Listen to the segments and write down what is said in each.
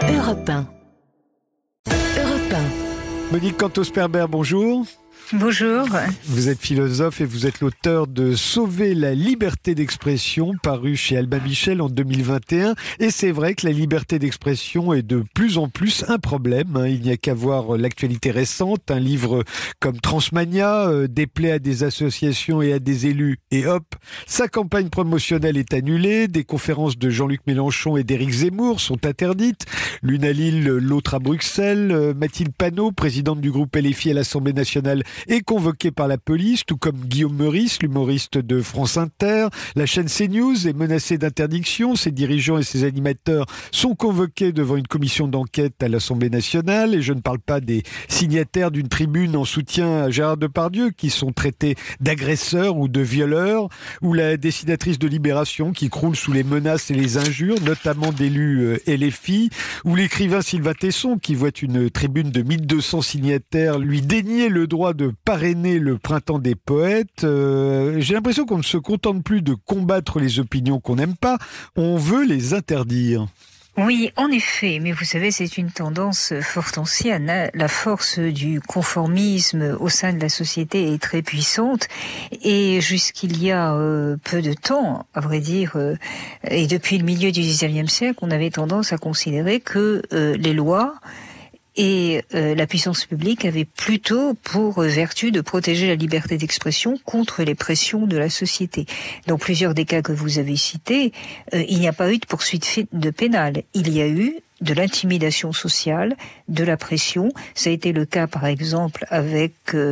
Europe 1. Europe 1. Monique Cantos-Perber, bonjour. Bonjour. Vous êtes philosophe et vous êtes l'auteur de Sauver la liberté d'expression, paru chez Albin Michel en 2021. Et c'est vrai que la liberté d'expression est de plus en plus un problème. Il n'y a qu'à voir l'actualité récente. Un livre comme Transmania déplaît à des associations et à des élus. Et hop, sa campagne promotionnelle est annulée. Des conférences de Jean-Luc Mélenchon et d'Éric Zemmour sont interdites. L'une à Lille, l'autre à Bruxelles. Mathilde Panot, présidente du groupe LFI à l'Assemblée nationale, est convoqué par la police, tout comme Guillaume Meurice, l'humoriste de France Inter. La chaîne CNews est menacée d'interdiction. Ses dirigeants et ses animateurs sont convoqués devant une commission d'enquête à l'Assemblée nationale. Et je ne parle pas des signataires d'une tribune en soutien à Gérard Depardieu qui sont traités d'agresseurs ou de violeurs, ou la dessinatrice de Libération qui croule sous les menaces et les injures, notamment d'élus LFI, ou l'écrivain Sylvain Tesson qui voit une tribune de 1200 signataires lui dénier le droit de parrainer le printemps des poètes. J'ai l'impression qu'on ne se contente plus de combattre les opinions qu'on n'aime pas, on veut les interdire. Oui, en effet, mais vous savez, c'est une tendance fort ancienne. La force du conformisme au sein de la société est très puissante et jusqu'il y a peu de temps, à vrai dire, et depuis le milieu du XIXe siècle, on avait tendance à considérer que les lois et la puissance publique avait plutôt pour vertu de protéger la liberté d'expression contre les pressions de la société. Dans plusieurs des cas que vous avez cités, il n'y a pas eu de poursuite de pénale. Il y a eu de l'intimidation sociale, de la pression. Ça a été le cas, par exemple, avec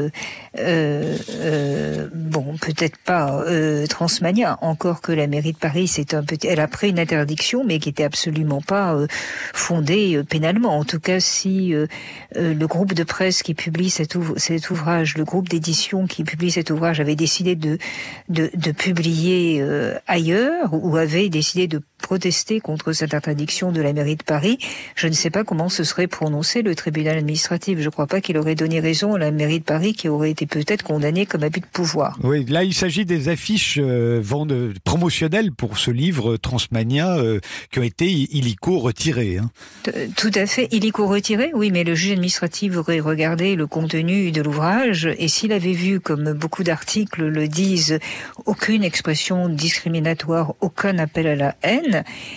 peut-être pas Transmania, encore que la mairie de Paris, elle a pris une interdiction, mais qui était absolument pas fondée pénalement. En tout cas, si le groupe de presse qui publie cet ouvrage, le groupe d'édition qui publie cet ouvrage, avait décidé de publier ailleurs, ou avait décidé de protester contre cette interdiction de la mairie de Paris, je ne sais pas comment se serait prononcé le tribunal administratif. Je ne crois pas qu'il aurait donné raison à la mairie de Paris qui aurait été peut-être condamnée comme abus de pouvoir. Oui, là il s'agit des affiches promotionnelles pour ce livre Transmania qui ont été illico retirées. Tout à fait, illico retirées, oui, mais le juge administratif aurait regardé le contenu de l'ouvrage et s'il avait vu, comme beaucoup d'articles le disent, aucune expression discriminatoire, aucun appel à la haine,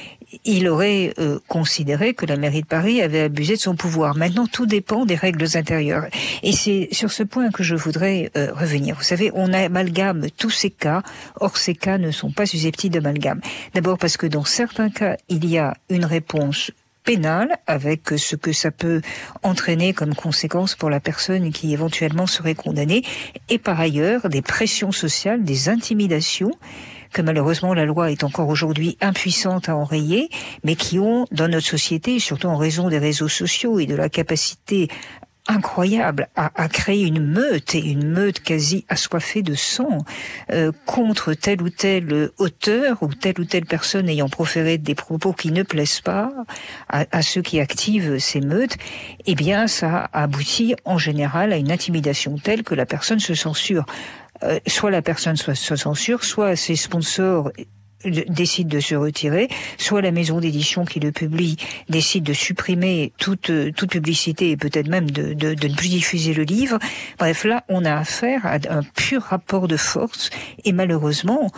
il aurait considéré que la mairie de Paris avait abusé de son pouvoir. Maintenant, tout dépend des règles intérieures. Et c'est sur ce point que je voudrais revenir. Vous savez, on amalgame tous ces cas, or ces cas ne sont pas susceptibles d'amalgame. D'abord parce que dans certains cas, il y a une réponse pénale avec ce que ça peut entraîner comme conséquence pour la personne qui éventuellement serait condamnée, et par ailleurs des pressions sociales, des intimidations que malheureusement la loi est encore aujourd'hui impuissante à enrayer, mais qui ont dans notre société, surtout en raison des réseaux sociaux et de la capacité incroyable à créer une meute quasi assoiffée de sang contre tel ou tel auteur ou telle personne ayant proféré des propos qui ne plaisent pas à ceux qui activent ces meutes, eh bien ça aboutit en général à une intimidation telle que la personne se censure. Soit la personne se censure, soit ses sponsors décide de se retirer, soit la maison d'édition qui le publie décide de supprimer toute publicité et peut-être même de ne plus diffuser le livre. Bref, là, on a affaire à un pur rapport de force et malheureusement,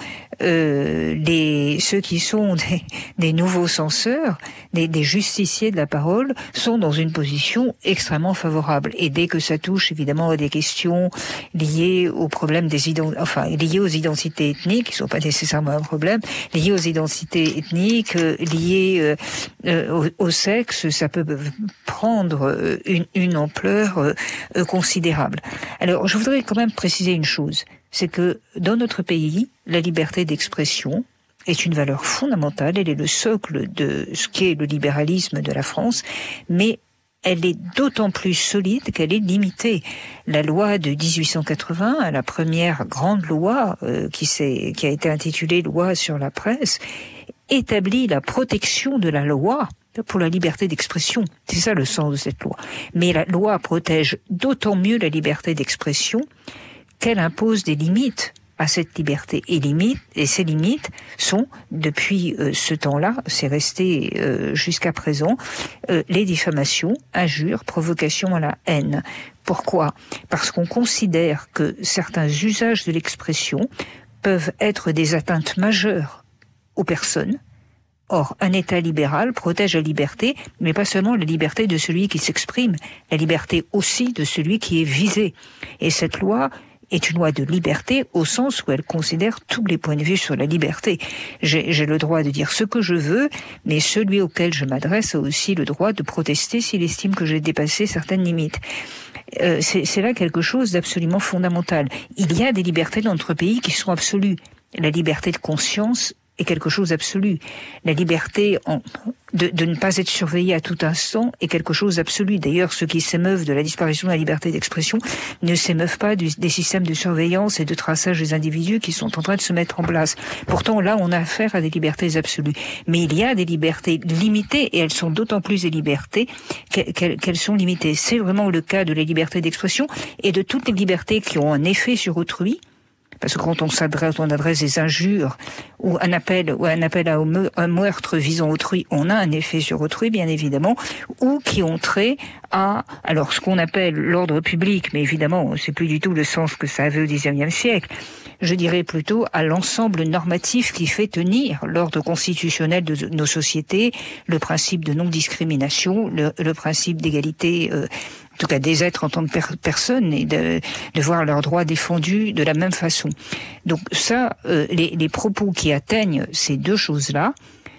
ceux qui sont des nouveaux censeurs, des justiciers de la parole, sont dans une position extrêmement favorable. Et dès que ça touche évidemment à des questions liées aux problèmes liées aux identités ethniques, qui ne sont pas nécessairement un problème, liées aux identités ethniques, liées au sexe, ça peut prendre une ampleur considérable. Alors, je voudrais quand même préciser une chose, c'est que dans notre pays, la liberté d'expression est une valeur fondamentale, elle est le socle de ce qu'est le libéralisme de la France, mais elle est d'autant plus solide qu'elle est limitée. La loi de 1880, la première grande loi qui a été intitulée Loi sur la presse, établit la protection de la loi pour la liberté d'expression. C'est ça le sens de cette loi. Mais la loi protège d'autant mieux la liberté d'expression qu'elle impose des limites à cette liberté. Et ces limites sont, depuis ce temps-là, c'est resté jusqu'à présent, les diffamations, injures, provocations à la haine. Pourquoi ? Parce qu'on considère que certains usages de l'expression peuvent être des atteintes majeures aux personnes. Or, un État libéral protège la liberté, mais pas seulement la liberté de celui qui s'exprime, la liberté aussi de celui qui est visé. Et cette loi est une loi de liberté au sens où elle considère tous les points de vue sur la liberté. J'ai le droit de dire ce que je veux, mais celui auquel je m'adresse a aussi le droit de protester s'il estime que j'ai dépassé certaines limites. C'est là quelque chose d'absolument fondamental. Il y a des libertés dans notre pays qui sont absolues. La liberté de conscience est quelque chose d'absolu. La liberté de ne pas être surveillé à tout instant est quelque chose d'absolu. D'ailleurs, ceux qui s'émeuvent de la disparition de la liberté d'expression ne s'émeuvent pas des systèmes de surveillance et de traçage des individus qui sont en train de se mettre en place. Pourtant, là, on a affaire à des libertés absolues. Mais il y a des libertés limitées, et elles sont d'autant plus des libertés qu'elles sont limitées. C'est vraiment le cas de la liberté d'expression et de toutes les libertés qui ont un effet sur autrui. Parce que quand on adresse des injures ou un appel à un meurtre visant autrui, on a un effet sur autrui, bien évidemment, ou qui ont trait à, alors ce qu'on appelle l'ordre public, mais évidemment, c'est plus du tout le sens que ça avait au XIXe siècle. Je dirais plutôt à l'ensemble normatif qui fait tenir l'ordre constitutionnel de nos sociétés, le principe de non-discrimination, le principe d'égalité, en tout cas des êtres en tant que personnes, et de voir leurs droits défendus de la même façon. Donc ça, les propos qui atteignent ces deux choses-là,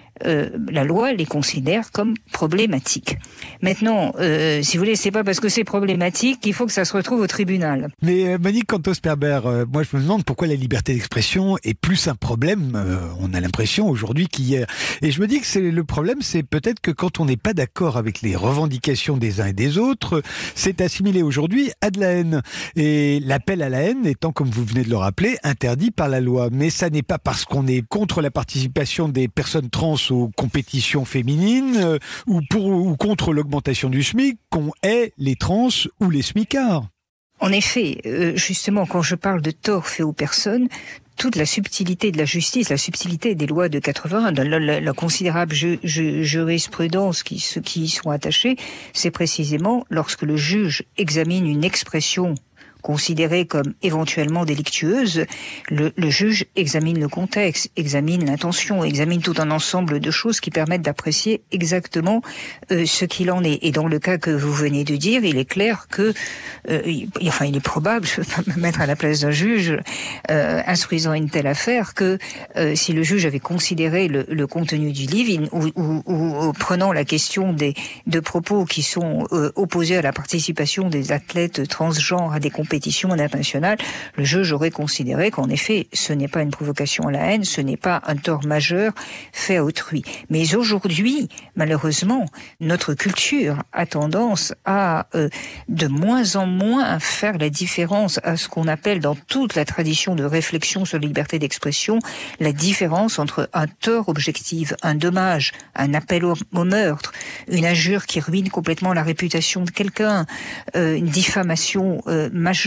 la loi les considère comme problématiques. Maintenant, si vous voulez, c'est pas parce que c'est problématique qu'il faut que ça se retrouve au tribunal. Mais Monique Cantos-Perber, moi je me demande pourquoi la liberté d'expression est plus un problème, on a l'impression aujourd'hui qu'hier. Et je me dis que le problème, c'est peut-être que quand on n'est pas d'accord avec les revendications des uns et des autres, c'est assimilé aujourd'hui à de la haine. Et l'appel à la haine étant, comme vous venez de le rappeler, interdit par la loi. Mais ça n'est pas parce qu'on est contre la participation des personnes trans aux compétitions féminines ou contre l'augmentation du SMIC qu'on hait les trans ou les smicards. En effet, justement, quand je parle de tort fait aux personnes, toute la subtilité de la justice, la subtilité des lois de 81, la considérable jurisprudence qui y sont attachées, c'est précisément lorsque le juge examine une expression considérée comme éventuellement délictueuse, le juge examine le contexte, examine l'intention, examine tout un ensemble de choses qui permettent d'apprécier exactement ce qu'il en est. Et dans le cas que vous venez de dire, il est clair que, il est probable, je ne peux pas me mettre à la place d'un juge instruisant une telle affaire, que si le juge avait considéré le contenu du livre ou prenant la question de propos qui sont opposés à la participation des athlètes transgenres à des compétitions internationales, le juge aurait considéré qu'en effet, ce n'est pas une provocation à la haine, ce n'est pas un tort majeur fait à autrui. Mais aujourd'hui, malheureusement, notre culture a tendance à de moins en moins faire la différence à ce qu'on appelle dans toute la tradition de réflexion sur la liberté d'expression, la différence entre un tort objectif, un dommage, un appel au meurtre, une injure qui ruine complètement la réputation de quelqu'un, une diffamation majeure,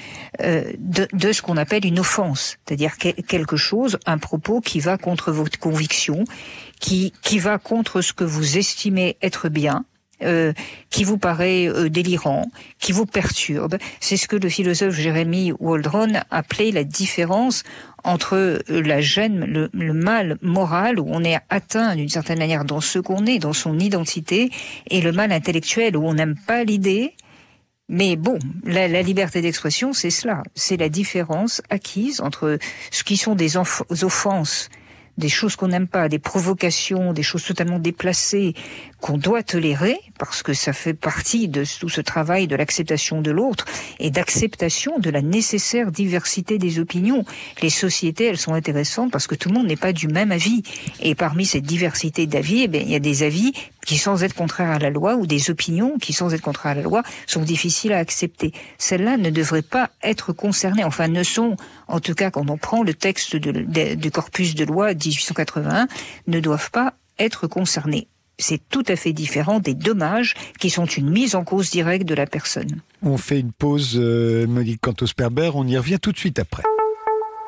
de ce qu'on appelle une offense, c'est-à-dire quelque chose, un propos qui va contre votre conviction, qui va contre ce que vous estimez être bien, qui vous paraît délirant, qui vous perturbe. C'est ce que le philosophe Jeremy Waldron appelait la différence entre la gêne, le mal moral, où on est atteint d'une certaine manière dans ce qu'on est, dans son identité, et le mal intellectuel, où on n'aime pas l'idée. Mais bon, la liberté d'expression, c'est cela. C'est la différence acquise entre ce qui sont des offenses, des choses qu'on n'aime pas, des provocations, des choses totalement déplacées qu'on doit tolérer, parce que ça fait partie de tout ce travail de l'acceptation de l'autre et d'acceptation de la nécessaire diversité des opinions. Les sociétés, elles sont intéressantes parce que tout le monde n'est pas du même avis. Et parmi cette diversité d'avis, il y a des avis qui, sans être contraires à la loi, ou des opinions qui, sans être contraires à la loi, sont difficiles à accepter. Celles-là ne devraient pas être concernées, enfin ne sont, en tout cas quand on prend le texte du corpus de loi 1881, ne doivent pas être concernées. C'est tout à fait différent des dommages qui sont une mise en cause directe de la personne. On fait une pause, Monique Cantos-Perber, on y revient tout de suite après.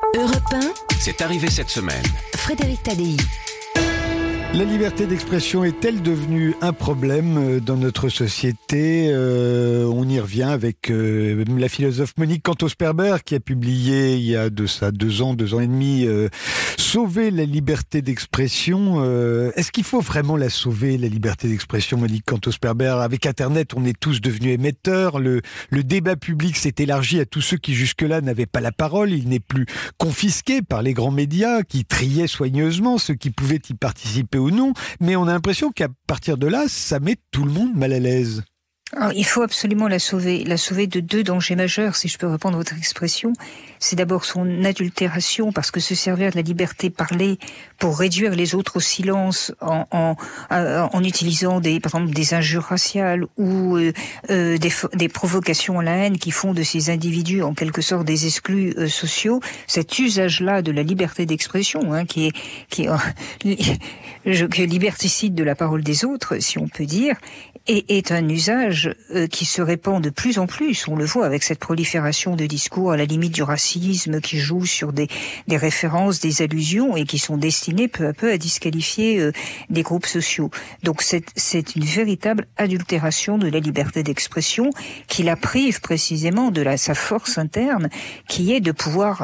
Europe 1, C'est arrivé cette semaine. Frédéric Tadei. La liberté d'expression est-elle devenue un problème dans notre société ? On y revient avec la philosophe Monique Cantos-Perber qui a publié il y a de ça 2 ans et demi, Sauver la liberté d'expression. Est-ce qu'il faut vraiment la sauver, la liberté d'expression, Monique Cantos-Perber ? Avec Internet, on est tous devenus émetteurs. Le débat public s'est élargi à tous ceux qui jusque-là n'avaient pas la parole. Il n'est plus confisqué par les grands médias qui triaient soigneusement ceux qui pouvaient y participer ou non, mais on a l'impression qu'à partir de là, ça met tout le monde mal à l'aise. Alors, il faut absolument la sauver de 2 dangers majeurs, si je peux reprendre votre expression. C'est d'abord son adultération, parce que se servir de la liberté parlée pour réduire les autres au silence en utilisant par exemple des injures raciales ou des provocations à la haine qui font de ces individus en quelque sorte des exclus sociaux. Cet usage-là de la liberté d'expression, qui est liberticide de la parole des autres, si on peut dire, est un usage qui se répand de plus en plus. On le voit avec cette prolifération de discours à la limite du racisme qui jouent sur des références, des allusions et qui sont destinés peu à peu à disqualifier des groupes sociaux. Donc c'est une véritable adultération de la liberté d'expression qui la prive précisément de sa force interne qui est de pouvoir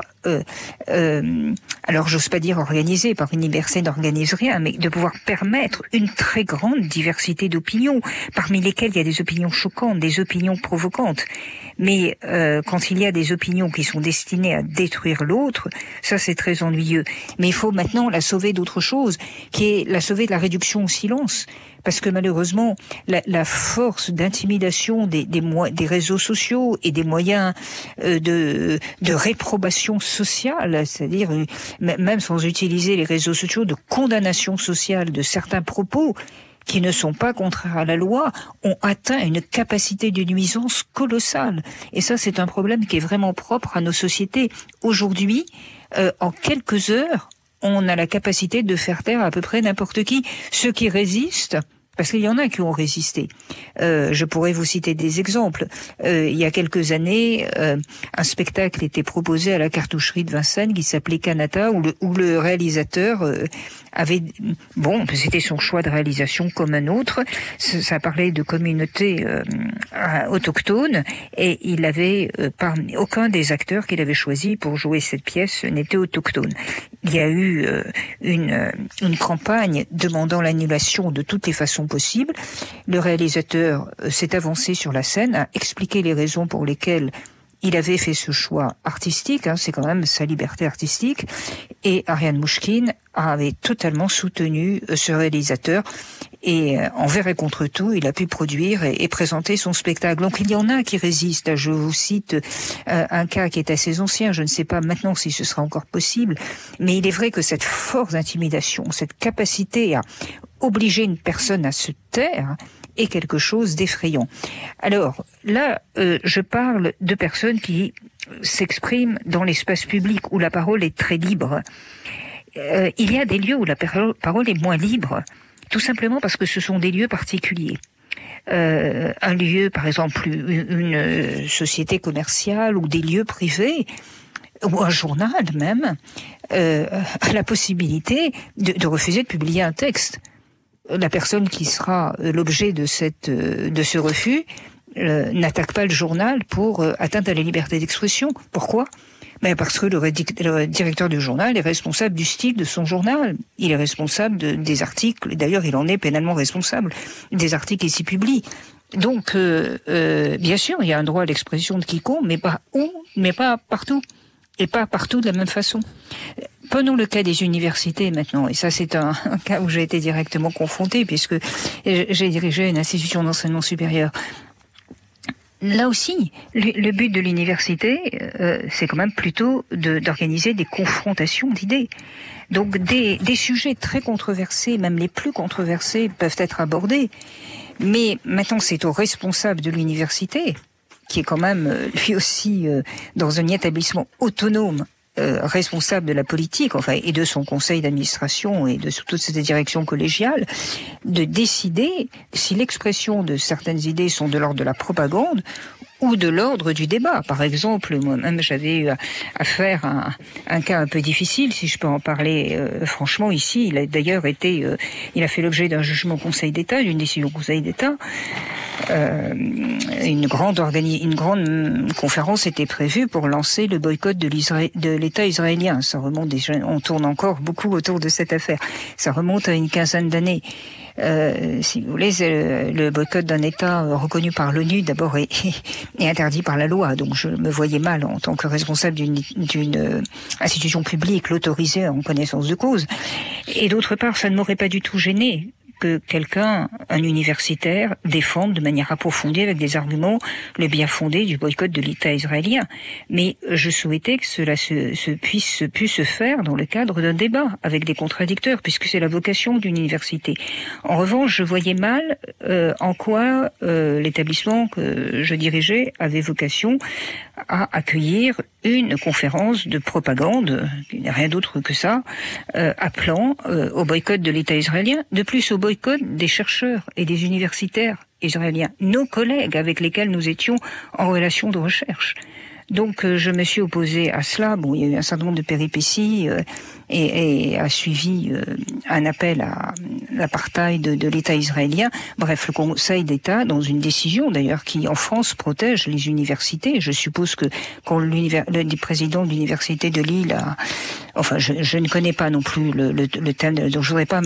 alors j'ose pas dire organiser, par une liberté n'organise rien, mais de pouvoir permettre une très grande diversité d'opinions, parmi lesquelles il y a des opinions choquantes, des opinions provocantes. Mais quand il y a des opinions qui sont destinées à détruire l'autre, ça c'est très ennuyeux. Mais il faut maintenant la sauver d'autre chose, qui est la sauver de la réduction au silence. Parce que malheureusement, la force d'intimidation des réseaux sociaux et des moyens de réprobation sociale, c'est-à-dire même sans utiliser les réseaux sociaux, de condamnation sociale de certains propos qui ne sont pas contraires à la loi, ont atteint une capacité de nuisance colossale. Et ça, c'est un problème qui est vraiment propre à nos sociétés. Aujourd'hui, en quelques heures, on a la capacité de faire taire à peu près n'importe qui. Ceux qui résistent, parce qu'il y en a qui ont résisté. Je pourrais vous citer des exemples. Il y a quelques années, un spectacle était proposé à la cartoucherie de Vincennes qui s'appelait Kanata, où le réalisateur c'était son choix de réalisation comme un autre. Ça parlait de communautés autochtones et il avait aucun des acteurs qu'il avait choisi pour jouer cette pièce n'était autochtone. Il y a eu une campagne demandant l'annulation de toutes les façons possibles. Le réalisateur s'est avancé sur la scène, a expliqué les raisons pour lesquelles il avait fait ce choix artistique, c'est quand même sa liberté artistique, et Ariane Mouchkine avait totalement soutenu ce réalisateur, et envers et contre tout, il a pu produire et présenter son spectacle. Donc il y en a qui résistent. Je vous cite un cas qui est assez ancien, je ne sais pas maintenant si ce sera encore possible, mais il est vrai que cette force d'intimidation, cette capacité à obliger une personne à se taire, est quelque chose d'effrayant. Alors, là, je parle de personnes qui s'expriment dans l'espace public où la parole est très libre. Il y a des lieux où la parole est moins libre, tout simplement parce que ce sont des lieux particuliers. Un lieu, par exemple, une société commerciale ou des lieux privés, ou un journal même, a la possibilité de refuser de publier un texte. La personne qui sera l'objet de ce refus n'attaque pas le journal pour atteinte à la liberté d'expression. Pourquoi ? Parce que le directeur du journal est responsable du style de son journal. Il est responsable des articles, et d'ailleurs il en est pénalement responsable, des articles qu'il s'y publie. Donc, bien sûr, il y a un droit à l'expression de quiconque, mais pas partout. Et pas partout de la même façon. Prenons le cas des universités maintenant, et ça c'est un cas où j'ai été directement confrontée puisque j'ai dirigé une institution d'enseignement supérieur. Là aussi, le but de l'université, c'est quand même plutôt d'organiser des confrontations d'idées. Donc des sujets très controversés, même les plus controversés, peuvent être abordés. Mais maintenant, c'est au responsable de l'université, qui est quand même lui aussi dans un établissement autonome, responsable de la politique, et de son conseil d'administration et de toute cette direction collégiale, de décider si l'expression de certaines idées sont de l'ordre de la propagande ou de l'ordre du débat. Par exemple, moi-même, j'avais eu affaire à un cas un peu difficile, si je peux en parler franchement ici. Il a d'ailleurs il a fait l'objet d'un jugement au Conseil d'État, d'une décision au Conseil d'État. Une grande conférence était prévue pour lancer le boycott de l'État israélien. Ça remonte déjà, on tourne encore beaucoup autour de cette affaire. Ça remonte à une quinzaine d'années. Si vous voulez, le boycott d'un État reconnu par l'ONU d'abord est interdit par la loi. Donc je me voyais mal en tant que responsable d'une institution publique l'autoriser en connaissance de cause. Et d'autre part, ça ne m'aurait pas du tout gêné que quelqu'un, un universitaire, défende de manière approfondie avec des arguments le bien fondé du boycott de l'État israélien. Mais je souhaitais que cela puisse se faire dans le cadre d'un débat avec des contradicteurs, puisque c'est la vocation d'une université. En revanche, je voyais mal en quoi l'établissement que je dirigeais avait vocation à accueillir une conférence de propagande, qui n'est rien d'autre que ça, appelant au boycott de l'État israélien, de plus au boycott des chercheurs et des universitaires israéliens, nos collègues avec lesquels nous étions en relation de recherche. Donc je me suis opposée à cela. Bon, il y a eu un certain nombre de péripéties et a suivi un appel à l'apartheid de l'État israélien. Bref, le Conseil d'État, dans une décision d'ailleurs qui en France protège les universités, je suppose que quand le président de l'université de Lille a... Enfin, je ne connais pas non plus le thème, donc je voudrais pas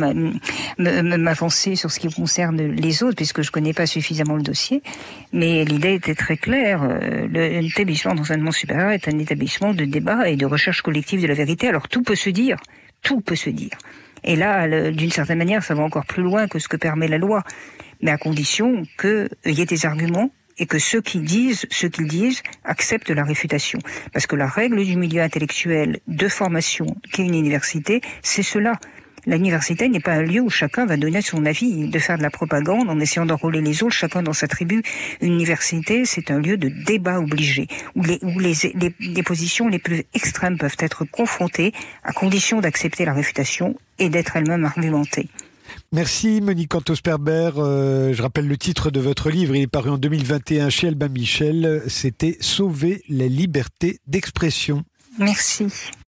m'avancer sur ce qui concerne les autres, puisque je connais pas suffisamment le dossier. Mais l'idée était très claire. L'établissement d'enseignement supérieur est un établissement de débat et de recherche collective de la vérité. Alors tout peut se dire. Tout peut se dire. Et là, d'une certaine manière, ça va encore plus loin que ce que permet la loi. Mais à condition qu'il y ait des arguments et que ceux qu'ils disent acceptent la réfutation. Parce que la règle du milieu intellectuel de formation qu'est une université, c'est cela. L'université n'est pas un lieu où chacun va donner son avis, de faire de la propagande en essayant d'enrôler les autres, chacun dans sa tribu. Une université, c'est un lieu de débat obligé, où les positions les plus extrêmes peuvent être confrontées à condition d'accepter la réfutation et d'être elles-mêmes argumentées. Merci Monique Cantos-Perber. Je rappelle le titre de votre livre, il est paru en 2021 chez Albin Michel. C'était « Sauver la liberté d'expression ». Merci.